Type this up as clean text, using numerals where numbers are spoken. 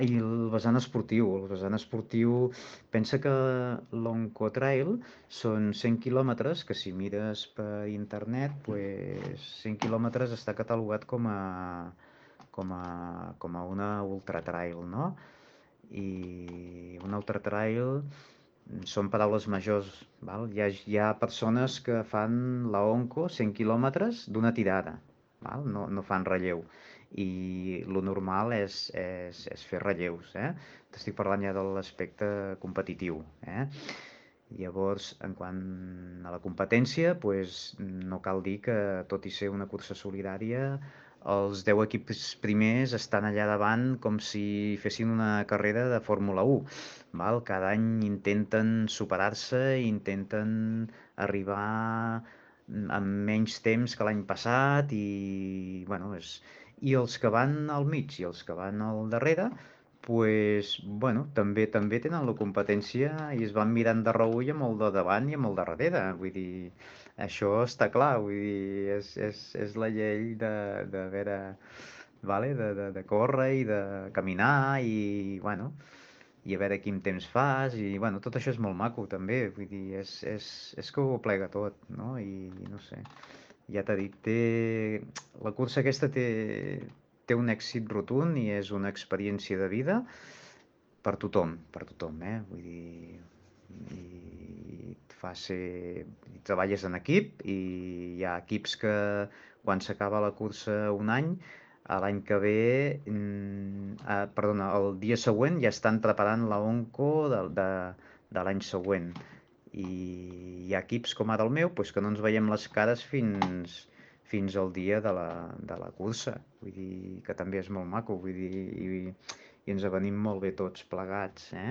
I el vessant esportiu, pensa que l'Oncotrail són 100 quilòmetres, que si mires per internet, pues, 100 quilòmetres està catalogat com a una ultratrail, no? I un ultratrail són paraules majors, val? Hi ha persones que fan la Onco 100 quilòmetres d'una tirada, val? No fan relleu. I lo normal és fer relleus, eh? T'estic parlant ja de l'aspecte competitiu, eh? Llavors, en quant a la competència, pues, no cal dir que, tot i ser una cursa solidària, els 10 equips primers estan allà davant com si fessin una carrera de Fórmula 1. Val? Cada any intenten superar-se, intenten arribar amb menys temps que l'any passat bueno, i els que van al mig i els que van al darrere, pues, bueno, també tenen la competència i es van mirant de reull amb el de davant i amb el de darrere. Vull dir, això està clar, vull dir, és la llei de veure, vale? De córrer i de caminar bueno, i a veure quin temps fas i bueno, tot això és molt maco també, vull dir, és que ho plega tot, no? I no sé, ja t'he dit, la cursa aquesta té un èxit rotund i és una experiència de vida per tothom, eh? Vull dir, i et fa ser... i treballes en equip i hi ha equips que quan s'acaba la cursa un any, a l'any que ve, perdona, el dia següent ja estan preparant la Onco de l'any següent. I hi ha equips com ara el meu doncs, que no ens veiem les cares fins al dia de la cursa. Vull dir que també és molt maco, vull dir, i ens avenim molt bé tots plegats, eh?